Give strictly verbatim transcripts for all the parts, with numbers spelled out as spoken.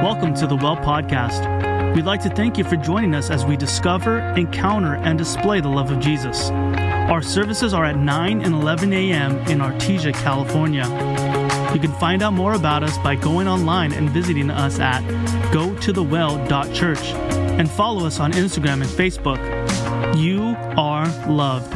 Welcome to the Well Podcast. We'd like to thank you for joining us as we discover, encounter, and display the love of Jesus. Our services are at nine and eleven a.m. in Artesia, California. You can find out more about us by going online and visiting us at go to the well dot church and follow us on Instagram and Facebook. You are loved.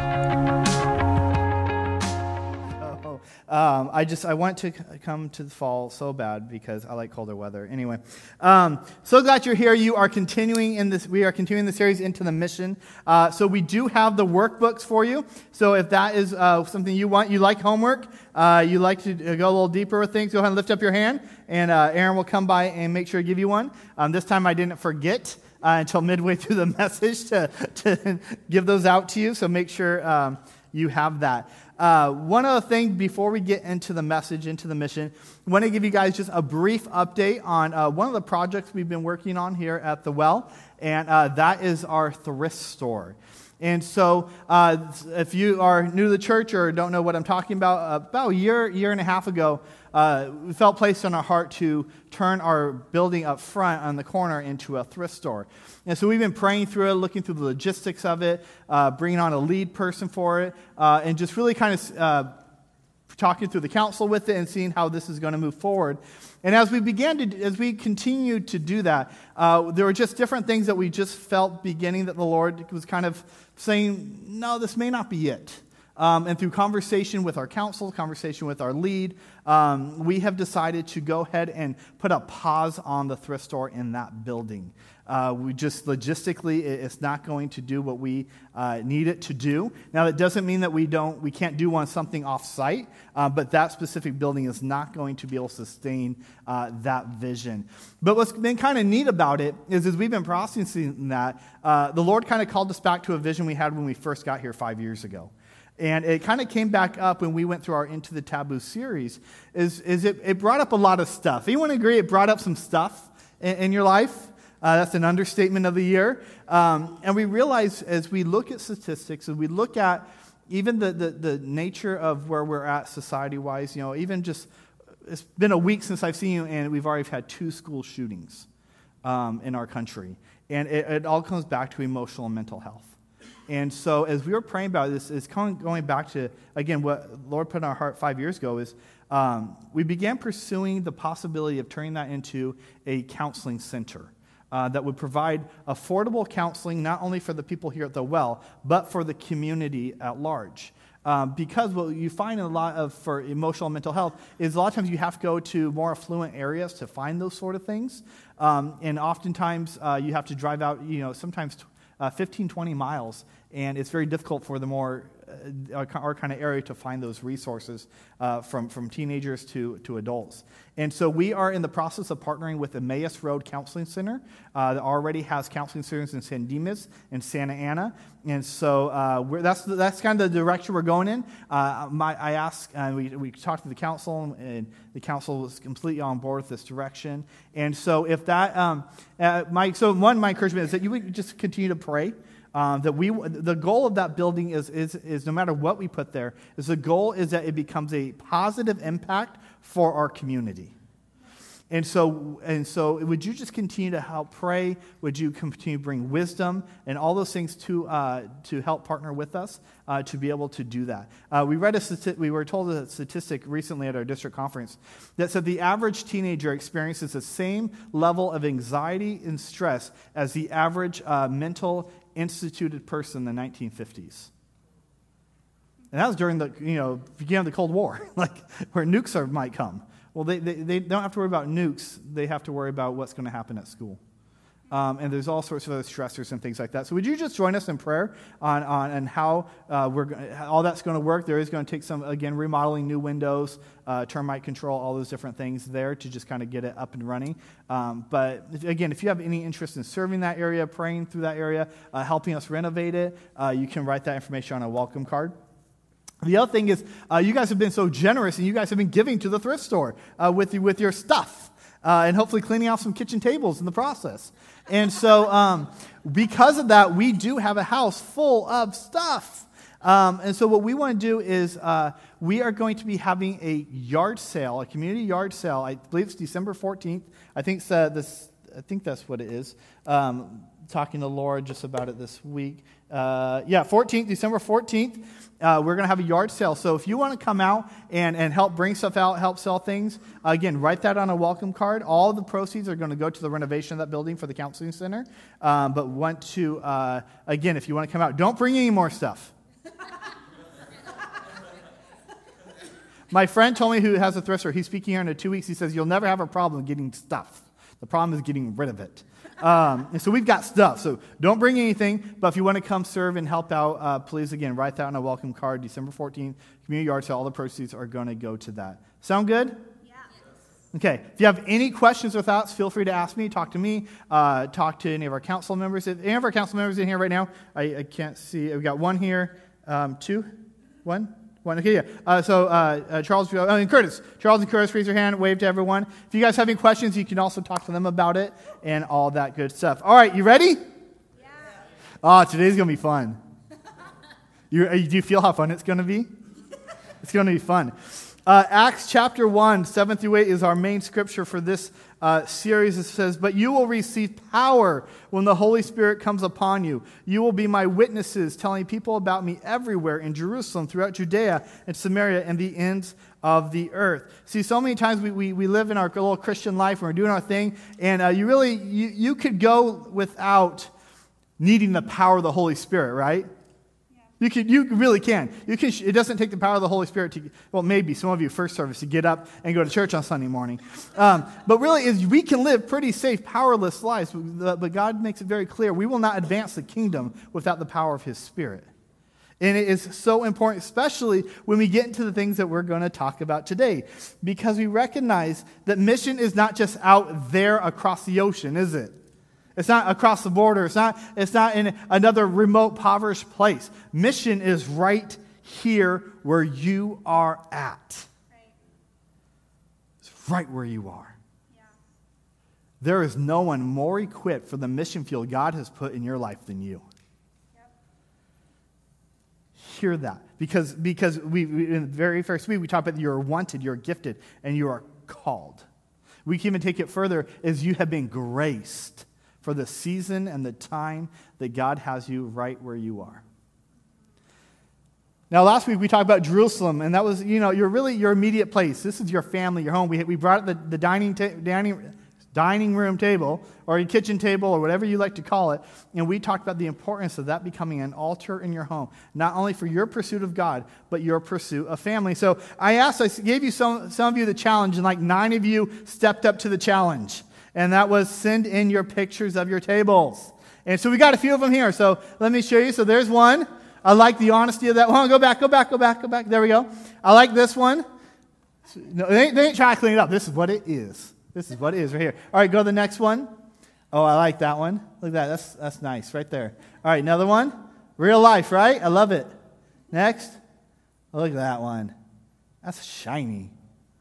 Um, I just, I want to come to the fall so bad because I like colder weather. Anyway, um, so glad you're here. You are continuing in this, we are continuing the series into the mission. Uh, so we do have the workbooks for you. So if that is uh, something you want, you like homework, uh, you like to go a little deeper with things, go ahead and lift up your hand, and uh, Aaron will come by and make sure to give you one. Um, this time I didn't forget uh, until midway through the message to, to give those out to you. So make sure um, you have that. Uh, one other thing before we get into the message, into the mission, I want to give you guys just a brief update on uh, one of the projects we've been working on here at The Well, and uh, that is our thrift store. And so uh, if you are new to the church or don't know what I'm talking about, about a year, year and a half ago, uh, we felt placed on our heart to turn our building up front on the corner into a thrift store. And so we've been praying through it, looking through the logistics of it, uh, bringing on a lead person for it, uh, and just really kind of uh, talking through the council with it and seeing how this is going to move forward. And as we began to, as we continued to do that, uh, there were just different things that we just felt beginning that the Lord was kind of saying, no, this may not be it. Um, and through conversation with our council, conversation with our lead, um, we have decided to go ahead and put a pause on the thrift store in that building. Uh, we just logistically, it's not going to do what we uh, need it to do. Now, that doesn't mean that we don't, we can't do one something off-site, uh, but that specific building is not going to be able to sustain uh, that vision. But what's been kind of neat about it is, as we've been processing that, uh, the Lord kind of called us back to a vision we had when we first got here five years ago. And it kind of came back up when we went through our Into the Taboo series, is, is it, it brought up a lot of stuff. Anyone agree it brought up some stuff in, in your life? Uh, that's an understatement of the year. Um, and we realize as we look at statistics, and we look at even the, the, the nature of where we're at society-wise, you know, even just, it's been a week since I've seen you, and we've already had two school shootings um, in our country. And it, it all comes back to emotional and mental health. And so as we were praying about this, it's going back to, again, what Lord put in our heart five years ago is um, we began pursuing the possibility of turning that into a counseling center uh, that would provide affordable counseling not only for the people here at The Well, but for the community at large. Um, because what you find in a lot of, for emotional and mental health, is a lot of times you have to go to more affluent areas to find those sort of things. Um, and oftentimes uh, you have to drive out, you know, sometimes Uh, fifteen, twenty miles, and it's very difficult for the more, uh, our, our kind of area to find those resources uh, from, from teenagers to, to adults. And so we are in the process of partnering with Emmaus Road Counseling Center uh, that already has counseling centers in San Dimas and Santa Ana. And so uh, we're, that's that's kind of the direction we're going in. Uh, my, I asked, uh, we, we talked to the council, and the council was completely on board with this direction. And so if that, um, uh, my, so one, my encouragement is that you would just continue to pray. Um, that we, the goal of that building is, is, is no matter what we put there, is the goal is that it becomes a positive impact for our community. And so, and so, would you just continue to help pray? Would you continue to bring wisdom and all those things to uh, to help partner with us uh, to be able to do that? Uh, we read a stati- we were told a statistic recently at our district conference that said the average teenager experiences the same level of anxiety and stress as the average uh, mental instituted person in the nineteen fifties. And that was during the, you know, beginning of the Cold War, like where nukes are, might come. Well, they, they, they don't have to worry about nukes. They have to worry about what's going to happen at school. Um, and there's all sorts of other stressors and things like that. So would you just join us in prayer on, on and how uh, we're all that's going to work? There is going to take some, again, remodeling new windows, uh, termite control, all those different things there to just kind of get it up and running. Um, but, if, again, if you have any interest in serving that area, praying through that area, uh, helping us renovate it, uh, you can write that information on a welcome card. The other thing is, uh, you guys have been so generous, and you guys have been giving to the thrift store uh, with with your stuff, uh, and hopefully cleaning out some kitchen tables in the process. And so, um, because of that, we do have a house full of stuff. Um, and so what we want to do is uh, we are going to be having a yard sale, a community yard sale. I believe it's December fourteenth. I think uh, this. I think that's what it is. Um, talking to Laura just about it this week. Uh, yeah, fourteenth, December fourteenth. Uh, we're going to have a yard sale. So if you want to come out and, and help bring stuff out, help sell things, uh, again, write that on a welcome card. All the proceeds are going to go to the renovation of that building for the counseling center. Um, but want to, uh, again, if you want to come out, don't bring any more stuff. My friend told me, who has a thrift store, he's speaking here in two weeks. He says, you'll never have a problem getting stuff. The problem is getting rid of it. Um, and so we've got stuff. So don't bring anything. But if you want to come serve and help out, uh, please, again, write that on a welcome card. December fourteenth, community yard sale. All the proceeds are going to go to that. Sound good? Yeah. Okay. If you have any questions or thoughts, feel free to ask me. Talk to me. Uh, talk to any of our council members. If any of our council members in here right now, I, I can't see. We've got one here, um, two, one. One, okay, yeah. Uh, so uh, uh, Charles uh, and Curtis. Charles and Curtis, raise your hand, wave to everyone. If you guys have any questions, you can also talk to them about it and all that good stuff. All right, you ready? Yeah. Oh, today's going to be fun. you, uh, do you feel how fun it's going to be? It's going to be fun. Uh, Acts chapter one, seven through eight is our main scripture for this uh, series. It says, but you will receive power when the Holy Spirit comes upon you. You will be my witnesses, telling people about me everywhere in Jerusalem, throughout Judea and Samaria, and the ends of the earth. See, so many times we, we, we live in our little Christian life and we're doing our thing, and uh, you really, you, you could go without needing the power of the Holy Spirit, right? You can, you really can. You can. It doesn't take the power of the Holy Spirit to, well, maybe some of you first service to get up and go to church on Sunday morning. Um, but really, is we can live pretty safe, powerless lives. But God makes it very clear we will not advance the kingdom without the power of His Spirit. And it is so important, especially when we get into the things that we're going to talk about today, because we recognize that mission is not just out there across the ocean, is it? It's not across the border. It's not, it's not in another remote, impoverished place. Mission is right here where you are at. Right. It's right where you are. Yeah. There is no one more equipped for the mission field God has put in your life than you. Yep. Hear that. Because, because we, we in the very first week, we talked about you're wanted, you're gifted, and you are called. We can even take it further as you have been graced for the season and the time that God has you right where you are. Now, last week we talked about Jerusalem, and that was, you know, you're really your immediate place. This is your family, your home. We, we brought the, the dining, ta- dining, dining room table, or your kitchen table, or whatever you like to call it, and we talked about the importance of that becoming an altar in your home, not only for your pursuit of God, but your pursuit of family. So I asked, I gave you some, some of you the challenge, and like nine of you stepped up to the challenge. And that was send in your pictures of your tables. And so we got a few of them here. So let me show you. So there's one. I like the honesty of that one. Go back, go back, go back, go back. There we go. I like this one. No, they ain't, they ain't trying to clean it up. This is what it is. This is what it is right here. All right, go to the next one. Oh, I like that one. Look at that. That's, that's nice right there. All right, another one. Real life, right? I love it. Next. Oh, look at that one. That's shiny.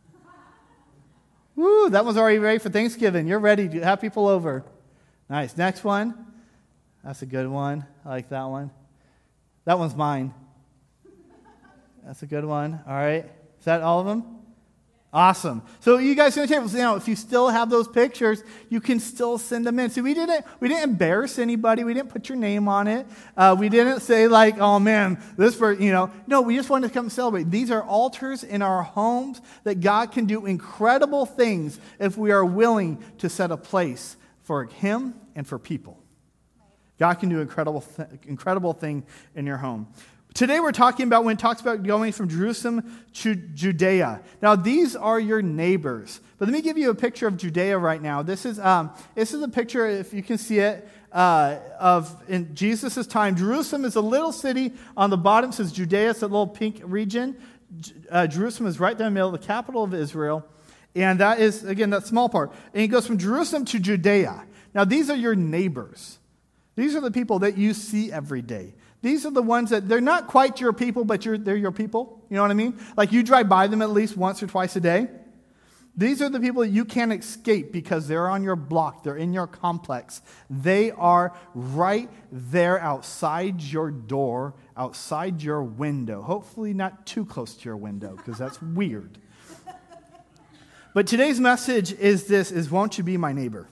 Woo, that one's already ready for Thanksgiving. You're ready to have people over. Nice. Next one. That's a good one. I like that one. That one's mine. That's a good one. All right. Is that all of them? Awesome. So you guys can table, you know, if you still have those pictures, you can still send them in. See, we didn't we didn't embarrass anybody. We didn't put your name on it. Uh, we didn't say like, oh man, this for you know. No, we just wanted to come celebrate. These are altars in our homes that God can do incredible things if we are willing to set a place for Him and for people. God can do incredible th- incredible thing in your home. Today we're talking about when it talks about going from Jerusalem to Judea. Now these are your neighbors. But let me give you a picture of Judea right now. This is um, this is a picture, if you can see it, uh, of in Jesus' time. Jerusalem is a little city on the bottom. It says Judea. It's a little pink region. Uh, Jerusalem is right there in the middle, the capital of Israel. And that is, again, that small part. And it goes from Jerusalem to Judea. Now these are your neighbors. These are the people that you see every day. These are the ones that, they're not quite your people, but you're, they're your people. You know what I mean? Like you drive by them at least once or twice a day. These are the people that you can't escape because they're on your block. They're in your complex. They are right there outside your door, outside your window. Hopefully not too close to your window because that's weird. But today's message is this, is won't you be my neighbor?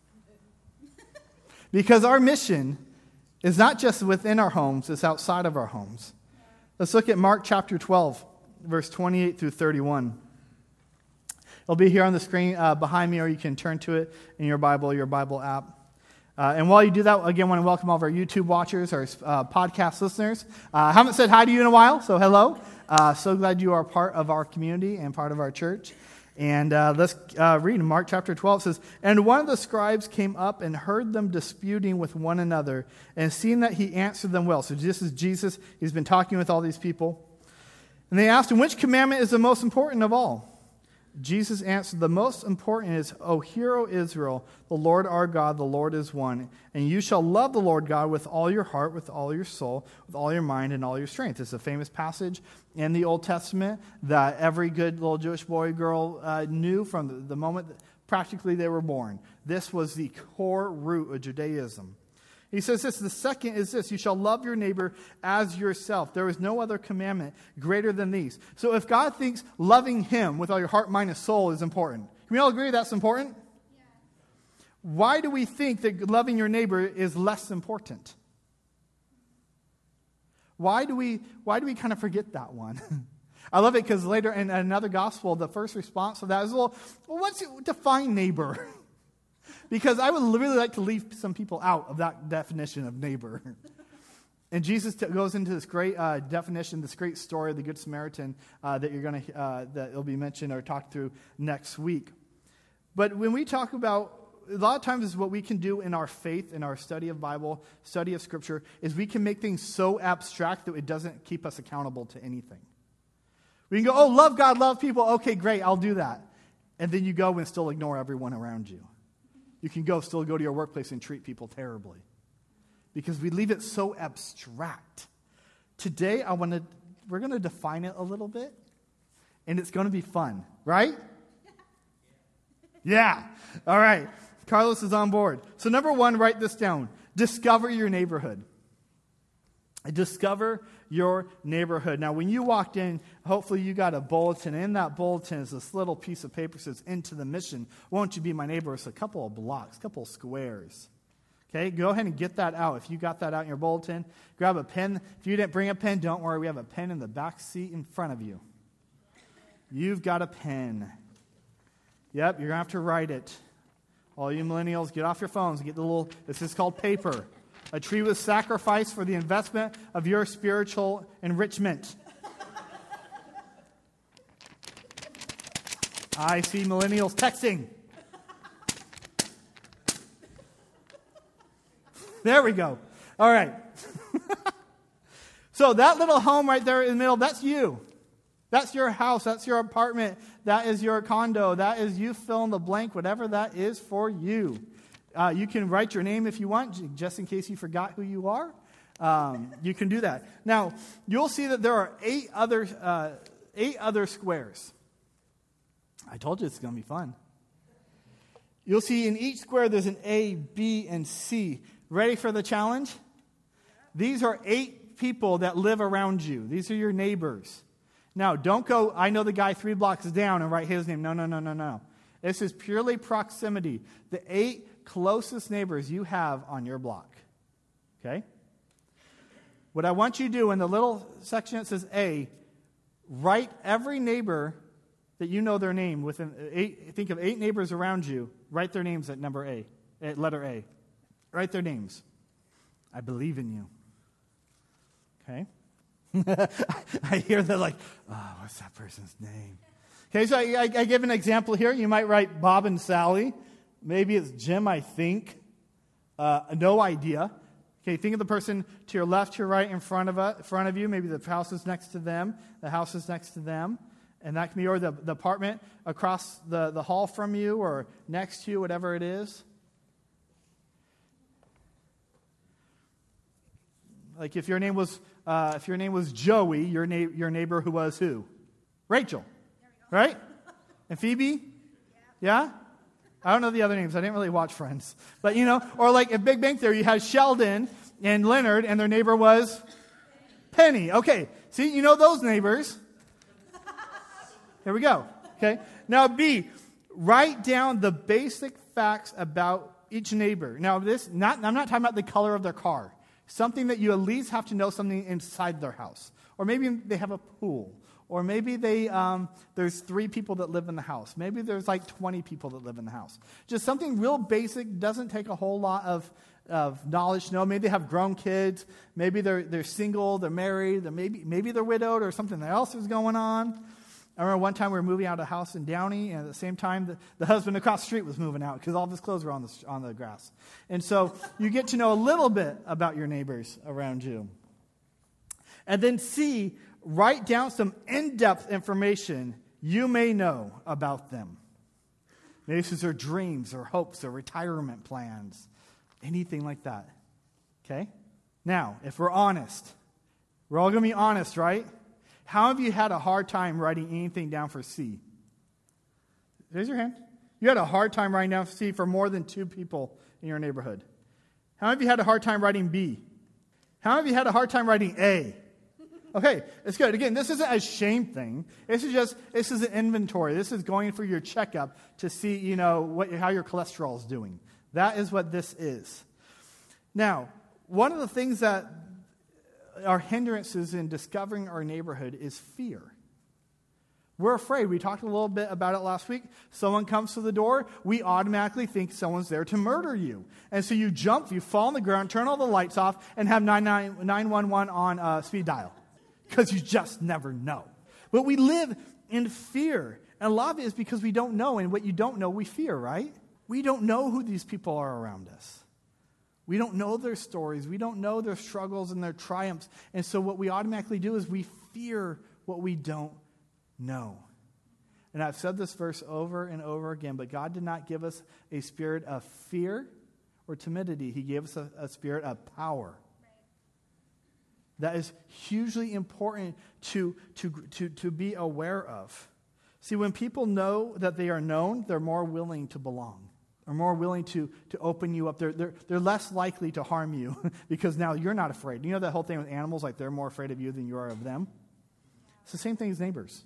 Because our mission is not just within our homes, it's outside of our homes. Let's look at Mark chapter twelve, verse twenty-eight through thirty-one. It'll be here on the screen uh, behind me, or you can turn to it in your Bible, your Bible app. Uh, and while you do that, again, I want to welcome all of our YouTube watchers, our uh, podcast listeners. Uh, I haven't said hi to you in a while, so hello. Uh, so glad you are part of our community and part of our church. And uh, let's uh, read in Mark chapter twelve. It says, "And one of the scribes came up and heard them disputing with one another, and seeing that he answered them well." So this is Jesus. He's been talking with all these people. And they asked him, "Which commandment is the most important of all?" Jesus answered, "The most important is, O hear, O Israel, the Lord our God, the Lord is one. And you shall love the Lord God with all your heart, with all your soul, with all your mind, and all your strength." It's a famous passage in the Old Testament that every good little Jewish boy, girl uh, knew from the, the moment that practically they were born. This was the core root of Judaism. He says this, the second is this, you shall love your neighbor as yourself. There is no other commandment greater than these. So if God thinks loving him with all your heart, mind, and soul is important, can we all agree that's important? Yeah. Why do we think that loving your neighbor is less important? Why do we, why do we kind of forget that one? I love it because later in another gospel, the first response to that is, well, well what's it, define neighbor? Because I would really like to leave some people out of that definition of neighbor. And Jesus t- goes into this great uh, definition, this great story of the Good Samaritan uh, that you're going to uh, that will be mentioned or talked through next week. But when we talk about, a lot of times is what we can do in our faith, in our study of Bible, study of Scripture, is we can make things so abstract that it doesn't keep us accountable to anything. We can go, oh, love God, love people. Okay, great, I'll do that. And then you go and still ignore everyone around you. You can go still go to your workplace and treat people terribly. Because we leave it so abstract. Today, I want to, we're going to define it a little bit. And it's going to be fun, right? Yeah. All right. Carlos is on board. So number one, write this down. Discover your neighborhood. Discover your neighborhood. Now, when you walked in, hopefully you got a bulletin. In that bulletin is this little piece of paper that says, "Into the mission. Won't you be my neighbor?" It's a couple of blocks, a couple of squares. Okay, go ahead and get that out. If you got that out in your bulletin, grab a pen. If you didn't bring a pen, don't worry. We have a pen in the back seat in front of you. You've got a pen. Yep, you're going to have to write it. All you millennials, get off your phones and get the little, this is called paper. A tree was sacrificed for the investment of your spiritual enrichment. I see millennials texting. There we go. All right. So that little home right there in the middle, that's you. That's your house. That's your apartment. That is your condo. That is you fill in the blank, whatever that is for you. Uh, you can write your name if you want, just in case you forgot who you are. Um, you can do that. Now, you'll see that there are eight other uh, eight other squares. I told you it's going to be fun. You'll see in each square there's an A, B, and C. Ready for the challenge? These are eight people that live around you. These are your neighbors. Now, don't go, I know the guy three blocks down and write his name. No, no, no, no, no. This is purely proximity. The eight closest neighbors you have on your block. Okay? What I want you to do in the little section that says A, write every neighbor that you know their name within eight, think of eight neighbors around you, write their names at number A, at letter A. Write their names. I believe in you. Okay? I hear they're like, oh, what's that person's name? Okay, so I, I, I give an example here. You might write Bob and Sally. Maybe it's Jim, I think. Uh, no idea. Okay, think of the person to your left, to your right, in front of, uh, front of you. Maybe the house is next to them. The house is next to them. And that can be, or the, the apartment across the, the hall from you or next to you, whatever it is. Like if your name was uh, if your name was Joey, your na- your neighbor who was who? Rachel, right? And Phoebe? Yeah? I don't know the other names. I didn't really watch Friends. But, you know, or like in Big Bang Theory, you had Sheldon and Leonard, and their neighbor was Penny. Okay, see, you know those neighbors. Here we go. Okay, now B, write down the basic facts about each neighbor. Now, this, not, I'm not talking about the color of their car. Something that you at least have to know something inside their house. Or maybe they have a pool. Or maybe they um, there's three people that live in the house. Maybe there's like twenty people that live in the house. Just something real basic, doesn't take a whole lot of, of knowledge to know. Maybe they have grown kids. Maybe they're they're single, they're married, they're maybe maybe they're widowed or something else is going on. I remember one time we were moving out of a house in Downey, and at the same time the, the husband across the street was moving out because all of his clothes were on the on the grass. And so you get to know a little bit about your neighbors around you. And then C, write down some in-depth information you may know about them. Maybe this is their dreams or hopes or retirement plans, anything like that. Okay? Now, if we're honest, we're all going to be honest, right? How have you had a hard time writing anything down for C? Raise your hand. You had a hard time writing down for C for more than two people in your neighborhood. How have you had a hard time writing B? How have you had a hard time writing A? Okay, it's good. Again, this isn't a shame thing. This is just, this is an inventory. This is going for your checkup to see, you know, what, how your cholesterol is doing. That is what this is. Now, one of the things that are hindrances in discovering our neighborhood is fear. We're afraid. We talked a little bit about it last week. Someone comes to the door, we automatically think someone's there to murder you. And so you jump, you fall on the ground, turn all the lights off, and have nine one one on uh, speed dial. Because you just never know. But we live in fear. And a lot of it is because we don't know. And what you don't know, we fear, right? We don't know who these people are around us. We don't know their stories. We don't know their struggles and their triumphs. And so what we automatically do is we fear what we don't know. And I've said this verse over and over again, but God did not give us a spirit of fear or timidity. He gave us a, a spirit of power. That is hugely important to, to, to, to be aware of. See, when people know that they are known, they're more willing to belong. They're more willing to, to open you up. They're, they're, they're less likely to harm you because now you're not afraid. You know that whole thing with animals, like they're more afraid of you than you are of them? It's the same thing as neighbors.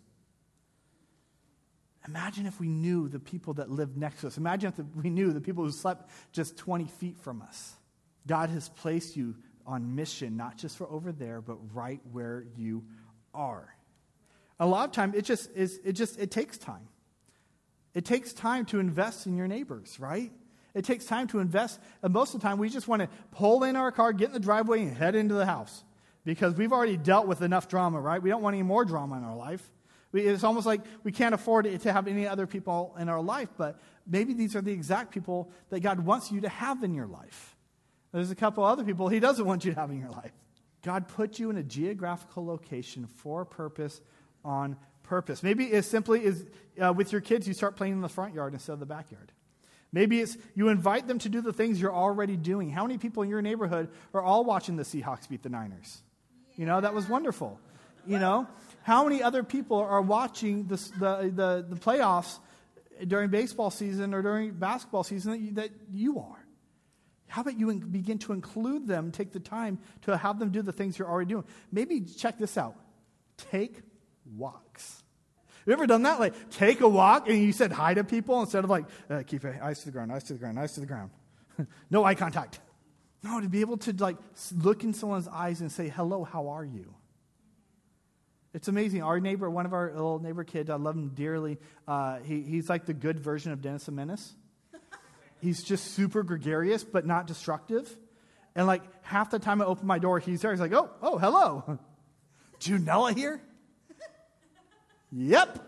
Imagine if we knew the people that lived next to us. Imagine if we knew the people who slept just twenty feet from us. God has placed you on mission, not just for over there, but right where you are. A lot of time, it just is. It just it takes time. It takes time to invest in your neighbors, right? It takes time to invest, and most of the time, we just want to pull in our car, get in the driveway, and head into the house because we've already dealt with enough drama, right? We don't want any more drama in our life. We, it's almost like we can't afford to have any other people in our life, but maybe these are the exact people that God wants you to have in your life. There's a couple other people He doesn't want you to have in your life. God put you in a geographical location for a purpose, on purpose. Maybe as simply as uh, with your kids, you start playing in the front yard instead of the backyard. Maybe it's you invite them to do the things you're already doing. How many people in your neighborhood are all watching the Seahawks beat the Niners? You know, that was wonderful. You know, how many other people are watching the the the, the playoffs during baseball season or during basketball season that you, that you are? How about you begin to include them, take the time to have them do the things you're already doing? Maybe check this out. Take walks. Have you ever done that? Like, take a walk and you said hi to people instead of like, uh, keep your eyes to the ground, eyes to the ground, eyes to the ground. No eye contact. No, to be able to like look in someone's eyes and say, hello, how are you? It's amazing. Our neighbor, one of our little neighbor kids, I love him dearly. Uh, he, he's like the good version of Dennis the Menace. He's just super gregarious, but not destructive. And like half the time I open my door, he's there. He's like, oh, oh, hello. Junella here? Yep.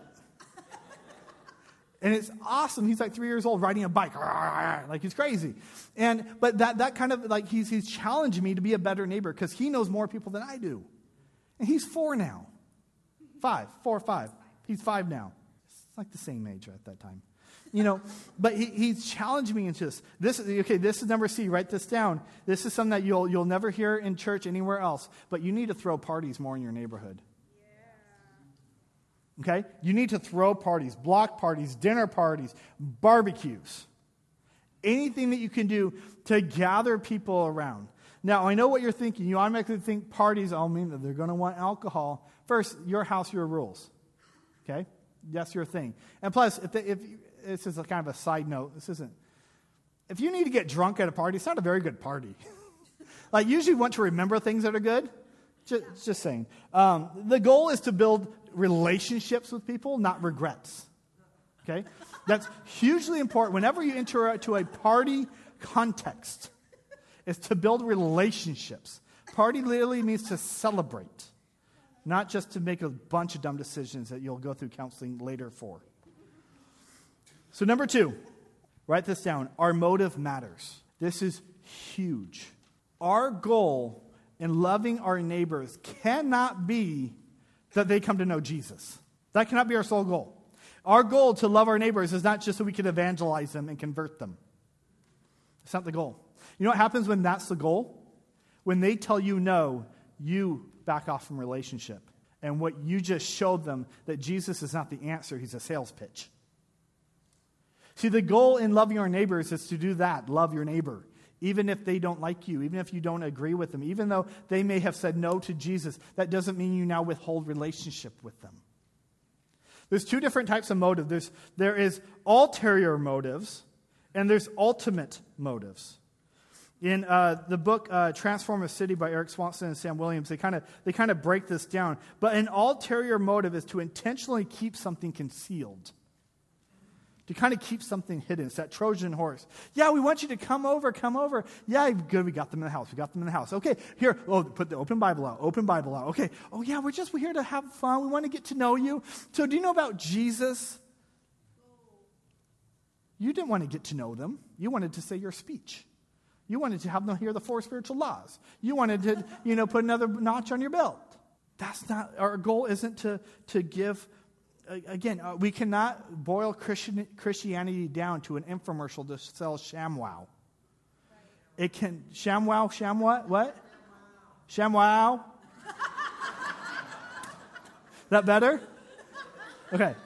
And it's awesome. He's like three years old riding a bike. Like he's crazy. And but that that kind of like he's he's challenging me to be a better neighbor because he knows more people than I do. And he's four now. Five. Four or five. He's five now. It's like the same age at that time. You know, but he, he's challenged me into this. This okay, this is number C. Write this down. This is something that you'll you'll never hear in church anywhere else. But you need to throw parties more in your neighborhood. Okay? You need to throw parties, block parties, dinner parties, barbecues. Anything that you can do to gather people around. Now, I know what you're thinking. You automatically think parties all mean that they're going to want alcohol. First, your house, your rules. Okay? That's your thing. And plus, if, they, if this is a kind of a side note, this isn't. If you need to get drunk at a party, it's not a very good party. Like, usually you want to remember things that are good. Just, just saying. Um, the goal is to build relationships with people, not regrets. Okay? That's hugely important. Whenever you enter into a party context, is to build relationships. Party literally means to celebrate, not just to make a bunch of dumb decisions that you'll go through counseling later for. So number two, write this down. Our motive matters. This is huge. Our goal in loving our neighbors cannot be that they come to know Jesus. That cannot be our sole goal. Our goal to love our neighbors is not just so we can evangelize them and convert them. It's not the goal. You know what happens when that's the goal? When they tell you no, you back off from relationship. And what you just showed them, that Jesus is not the answer, he's a sales pitch. See, the goal in loving our neighbors is to do that, love your neighbor. Even if they don't like you, even if you don't agree with them, even though they may have said no to Jesus, that doesn't mean you now withhold relationship with them. There's two different types of motive. There's, there is ulterior motives, and there's ultimate motives. In uh, the book uh, Transform a City by Eric Swanson and Sam Williams, they kind of they kind of break this down. But an ulterior motive is to intentionally keep something concealed. To kind of keep something hidden. It's that Trojan horse. Yeah, we want you to come over, come over. Yeah, good, we got them in the house. We got them in the house. Okay, here, oh, put the open Bible out, open Bible out. Okay, oh yeah, we're just we're here to have fun. We want to get to know you. So do you know about Jesus? You didn't want to get to know them. You wanted to say your speech. You wanted to have them hear the four spiritual laws. You wanted to, you know, put another notch on your belt. That's not, our goal isn't to, to give, uh, again, uh, we cannot boil Christian, Christianity down to an infomercial to sell ShamWow. It can, ShamWow, Sham what? What? ShamWow? That better? Okay.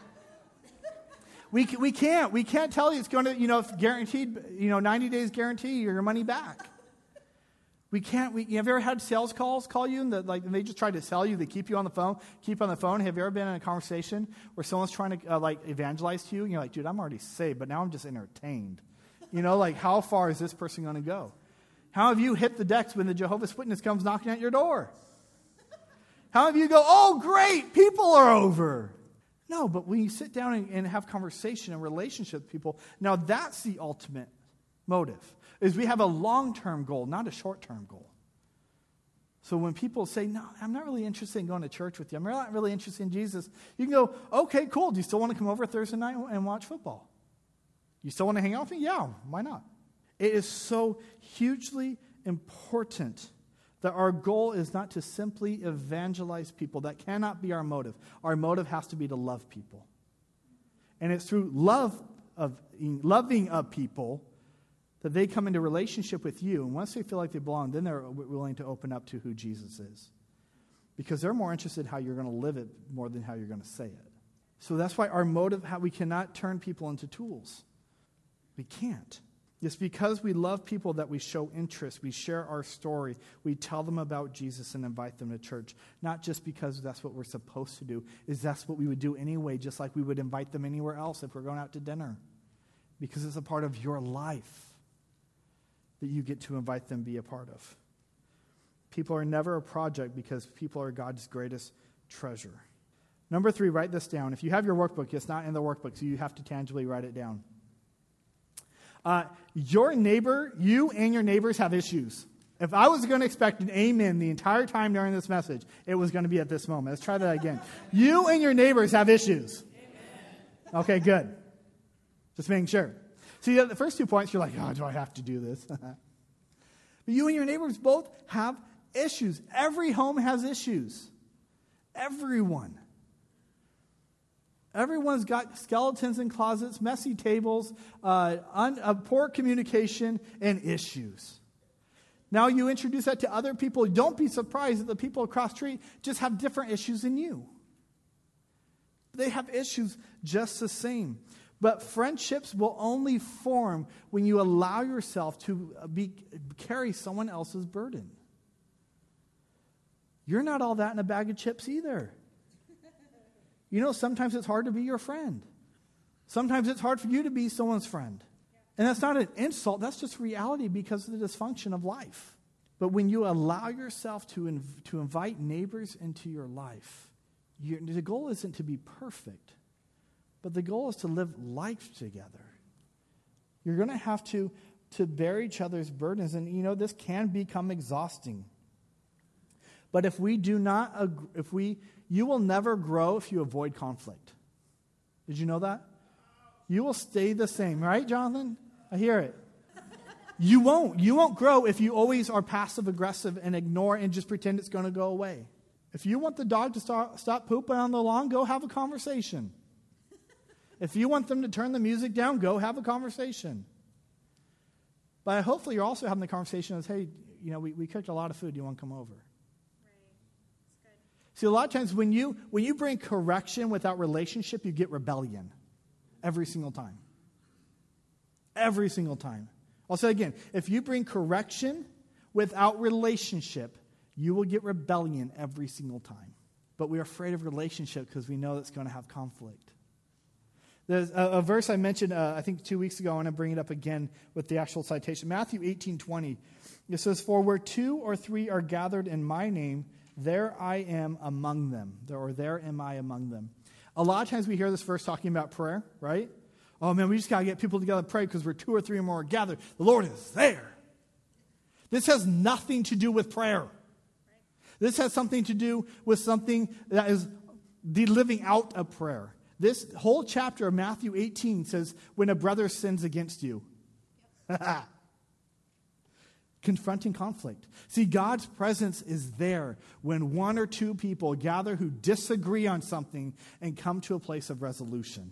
We we can't we can't tell you it's going to, you know, guaranteed, you know, ninety days guarantee your money back. We can't. We, have you ever had sales calls call you and the, like and they just try to sell you? They keep you on the phone, keep on the phone. Have you ever been in a conversation where someone's trying to uh, like evangelize to you and you're like, dude, I'm already saved, but now I'm just entertained. You know, like how far is this person going to go? How have you hit the decks when the Jehovah's Witness comes knocking at your door? How have you go, oh great, people are over? No, but when you sit down and, and have conversation and relationship with people, now that's the ultimate motive, is we have a long-term goal, not a short-term goal. So when people say, no, I'm not really interested in going to church with you, I'm not really interested in Jesus, you can go, okay, cool, do you still want to come over Thursday night and watch football? You still want to hang out with me? Yeah, why not? It is so hugely important that our goal is not to simply evangelize people. That cannot be our motive. Our motive has to be to love people. And it's through love of loving of people that they come into relationship with you. And once they feel like they belong, then they're willing to open up to who Jesus is. Because they're more interested in how you're going to live it more than how you're going to say it. So that's why our motive, how we cannot turn people into tools. We can't. It's because we love people that we show interest. We share our story. We tell them about Jesus and invite them to church. Not just because that's what we're supposed to do. Is that's what we would do anyway, just like we would invite them anywhere else if we're going out to dinner. Because it's a part of your life that you get to invite them be a part of. People are never a project because people are God's greatest treasure. Number three, write this down. If you have your workbook, it's not in the workbook, so you have to tangibly write it down. Uh, your neighbor, you and your neighbors have issues. If I was going to expect an amen the entire time during this message, it was going to be at this moment. Let's try that again. You and your neighbors have issues. Amen. Okay, good. Just making sure. See, the first two points, you're like, oh, do I have to do this? But you and your neighbors both have issues. Every home has issues. Everyone. Everyone's got skeletons in closets, messy tables, uh, un, uh, poor communication, and issues. Now you introduce that to other people. Don't be surprised that the people across the street just have different issues than you. They have issues just the same. But friendships will only form when you allow yourself to be, carry someone else's burden. You're not all that in a bag of chips either. You know, sometimes it's hard to be your friend. Sometimes it's hard for you to be someone's friend. And that's not an insult. That's just reality because of the dysfunction of life. But when you allow yourself to, inv- to invite neighbors into your life, you, the goal isn't to be perfect, but the goal is to live life together. You're going to have to, to bear each other's burdens. And, you know, this can become exhausting. But if we do not, ag- if we, you will never grow if you avoid conflict. Did you know that? You will stay the same, right, Jonathan? I hear it. You won't. You won't grow if you always are passive-aggressive and ignore and just pretend it's going to go away. If you want the dog to start, stop pooping on the lawn, go have a conversation. If you want them to turn the music down, go have a conversation. But hopefully you're also having the conversation as, hey, you know, we, we cooked a lot of food. Do you want to come over? See, a lot of times when you when you bring correction without relationship, you get rebellion. Every single time. Every single time. I'll say again, if you bring correction without relationship, you will get rebellion every single time. But we're afraid of relationship because we know it's going to have conflict. There's a, a verse I mentioned, uh, I think two weeks ago. I want to bring it up again with the actual citation. Matthew eighteen twenty. It says, "For where two or three are gathered in my name, there I am among them." Or there am I among them. A lot of times we hear this verse talking about prayer, right? Oh man, we just got to get people together to pray because we're two or three or more gathered. The Lord is there. This has nothing to do with prayer. This has something to do with something that is the living out of prayer. This whole chapter of Matthew eighteen says, when a brother sins against you. Confronting conflict. See, God's presence is there when one or two people gather who disagree on something and come to a place of resolution.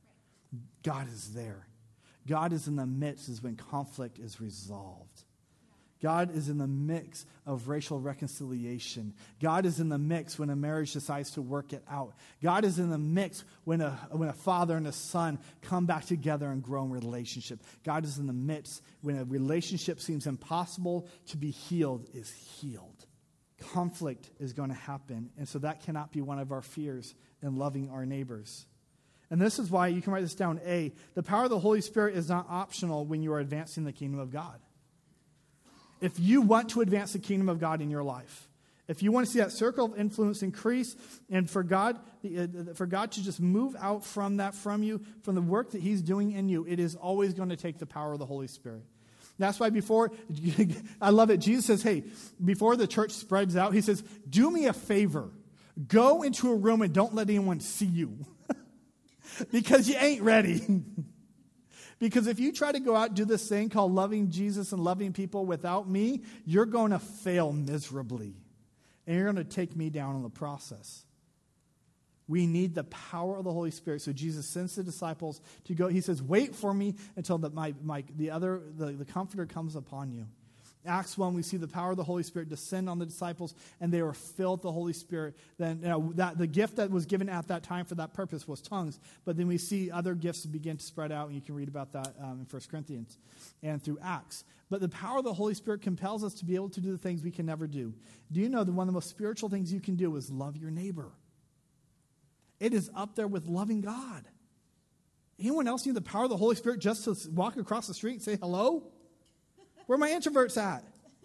God is there. God is in the midst is when conflict is resolved. God is in the mix of racial reconciliation. God is in the mix when a marriage decides to work it out. God is in the mix when a, when a father and a son come back together and grow in relationship. God is in the midst when a relationship seems impossible to be healed is healed. Conflict is going to happen, and so that cannot be one of our fears in loving our neighbors. And this is why, you can write this down, A, the power of the Holy Spirit is not optional when you are advancing the kingdom of God. If you want to advance the kingdom of God in your life, if you want to see that circle of influence increase and for God, for God to just move out from that, from you, from the work that he's doing in you, it is always going to take the power of the Holy Spirit. That's why before, I love it, Jesus says, hey, before the church spreads out, he says, do me a favor. Go into a room and don't let anyone see you. Because you ain't ready. Because if you try to go out and do this thing called loving Jesus and loving people without me, you're going to fail miserably. And you're going to take me down in the process. We need the power of the Holy Spirit. So Jesus sends the disciples to go. He says, wait for me until the, my, my, the other the, the Comforter comes upon you. Acts one, we see the power of the Holy Spirit descend on the disciples, and they were filled with the Holy Spirit. Then you know, that the gift that was given at that time for that purpose was tongues. But then we see other gifts begin to spread out, and you can read about that um, in First Corinthians and through Acts. But the power of the Holy Spirit compels us to be able to do the things we can never do. Do you know that one of the most spiritual things you can do is love your neighbor? It is up there with loving God. Anyone else need the power of the Holy Spirit just to walk across the street and say hello? Where are my introverts at?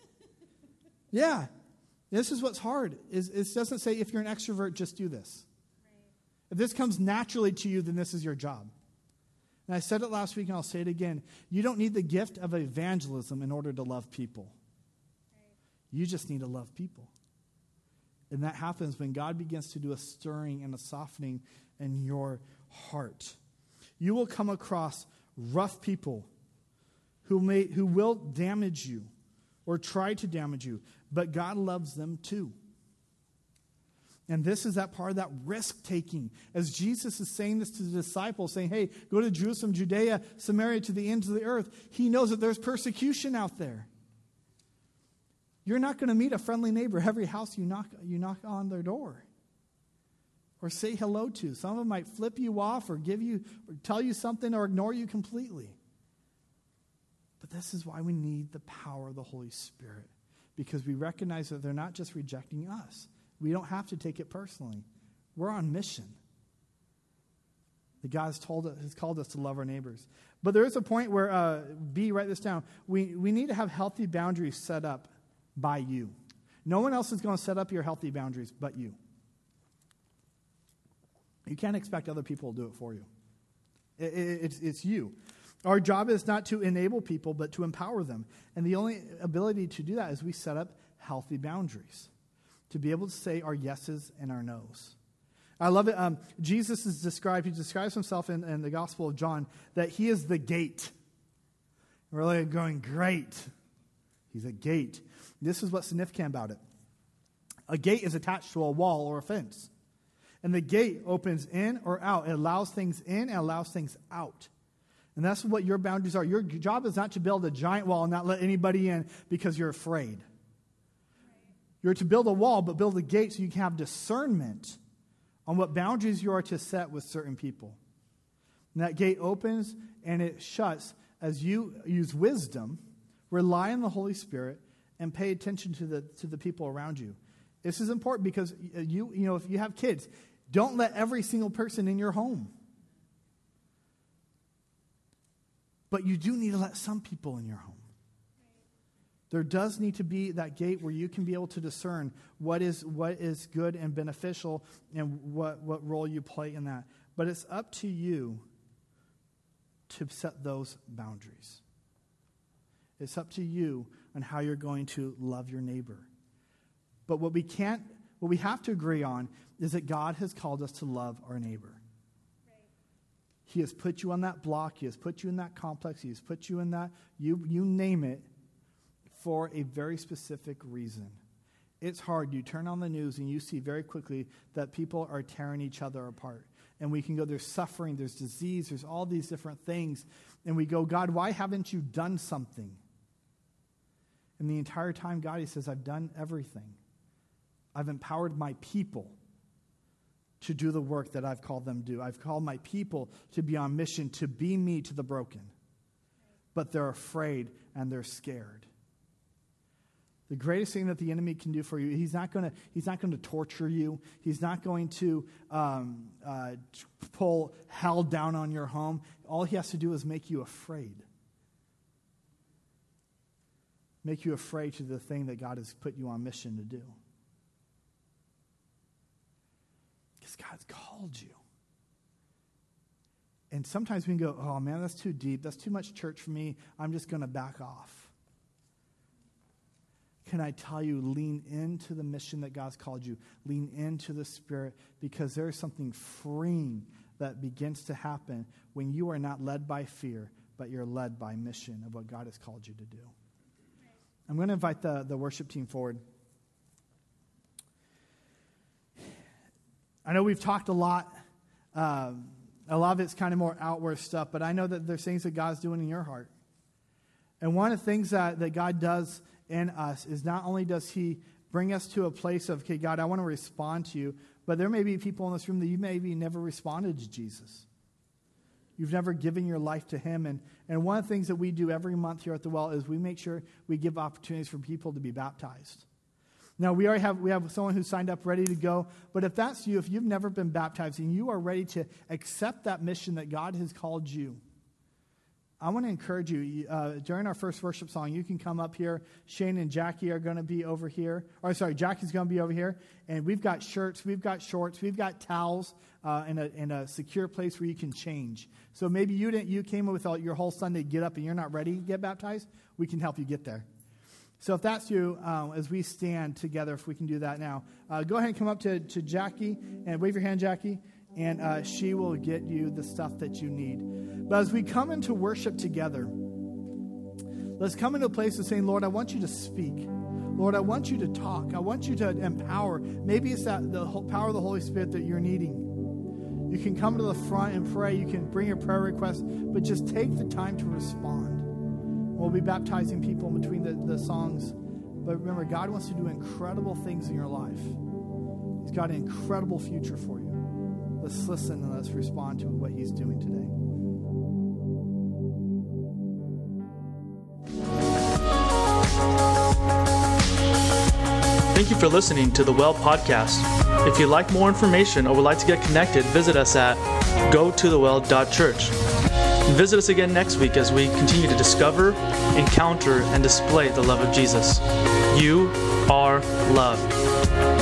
Yeah. This is what's hard. Is it doesn't say if you're an extrovert, just do this. Right. If this comes naturally to you, then this is your job. And I said it last week, and I'll say it again. You don't need the gift of evangelism in order to love people. Right. You just need to love people. And that happens when God begins to do a stirring and a softening in your heart. You will come across rough people who may who will damage you or try to damage you, but God loves them too. And this is that part of that risk-taking. As Jesus is saying this to the disciples, saying, hey, go to Jerusalem, Judea, Samaria, to the ends of the earth. He knows that there's persecution out there. You're not going to meet a friendly neighbor every house you knock, you knock on their door. or say hello to. Some of them might flip you off or give you, or tell you something or ignore you completely. But this is why we need the power of the Holy Spirit, because we recognize that they're not just rejecting us. We don't have to take it personally. We're on mission. That God has, told us, has called us to love our neighbors. But there is a point where, uh, B, write this down, we, we need to have healthy boundaries set up by you. No one else is going to set up your healthy boundaries but you. You can't expect other people to do it for you. It, it, it's, it's you. Our job is not to enable people, but to empower them. And the only ability to do that is we set up healthy boundaries, to be able to say our yeses and our nos. I love it. Um, Jesus is described, he describes himself in, in the Gospel of John, that he is the gate. We're really going, great. He's a gate. This is what's significant about it. A gate is attached to a wall or a fence. And the gate opens in or out. It allows things in and allows things out. And that's what your boundaries are. Your job is not to build a giant wall and not let anybody in because you're afraid. You're to build a wall, but build a gate so you can have discernment on what boundaries you are to set with certain people. And that gate opens and it shuts as you use wisdom, rely on the Holy Spirit, and pay attention to the to the people around you. This is important because you you know if you have kids, don't let every single person in your home. But you do need to let some people in your home. There does need to be that gate where you can be able to discern what is what is good and beneficial and what, what role you play in that. But it's up to you to set those boundaries. It's up to you on how you're going to love your neighbor. But what we can't, what we have to agree on is that God has called us to love our neighbor. He has put you on that block. He has put you in that complex. He has put you in that, you, you name it, for a very specific reason. It's hard. You turn on the news and you see very quickly that people are tearing each other apart. And we can go, there's suffering, there's disease, there's all these different things. And we go, God, why haven't you done something? And the entire time, God, he says, I've done everything. I've empowered my people to do the work that I've called them to do. I've called my people to be on mission, to be me to the broken. But they're afraid and they're scared. The greatest thing that the enemy can do for you, he's not going to he's not going to torture you. He's not going to um, uh, pull hell down on your home. All he has to do is make you afraid. Make you afraid to the thing that God has put you on mission to do. Because God's called you. And sometimes we can go, oh man, that's too deep. That's too much church for me. I'm just going to back off. Can I tell you, lean into the mission that God's called you. Lean into the Spirit, because there is something freeing that begins to happen when you are not led by fear, but you're led by mission of what God has called you to do. I'm going to invite the, the worship team forward. I know we've talked a lot. Um, a lot of it's kind of more outward stuff, but I know that there's things that God's doing in your heart. And one of the things that, that God does in us is not only does he bring us to a place of, okay, God, I want to respond to you, but there may be people in this room that you maybe never responded to Jesus. You've never given your life to him. And, and one of the things that we do every month here at The Well is we make sure we give opportunities for people to be baptized. Now, we already have we have someone who signed up ready to go. But if that's you, if you've never been baptized and you are ready to accept that mission that God has called you, I want to encourage you. Uh, during our first worship song, you can come up here. Shane and Jackie are going to be over here. Or sorry, Jackie's going to be over here. And we've got shirts, we've got shorts, we've got towels uh, in, a, in a secure place where you can change. So maybe you didn't. You came with your whole Sunday get up and you're not ready to get baptized. We can help you get there. So if that's you, um, as we stand together, if we can do that now, uh, go ahead and come up to, to Jackie and wave your hand, Jackie, and uh, she will get you the stuff that you need. But as we come into worship together, let's come into a place of saying, Lord, I want you to speak. Lord, I want you to talk. I want you to empower. Maybe it's that the power of the Holy Spirit that you're needing. You can come to the front and pray. You can bring your prayer request, but just take the time to respond. We'll be baptizing people in between the, the songs. But remember, God wants to do incredible things in your life. He's got an incredible future for you. Let's listen and let's respond to what he's doing today. Thank you for listening to the Well Podcast. If you'd like more information or would like to get connected, visit us at go to the well dot church. Visit us again next week as we continue to discover, encounter, and display the love of Jesus. You are loved.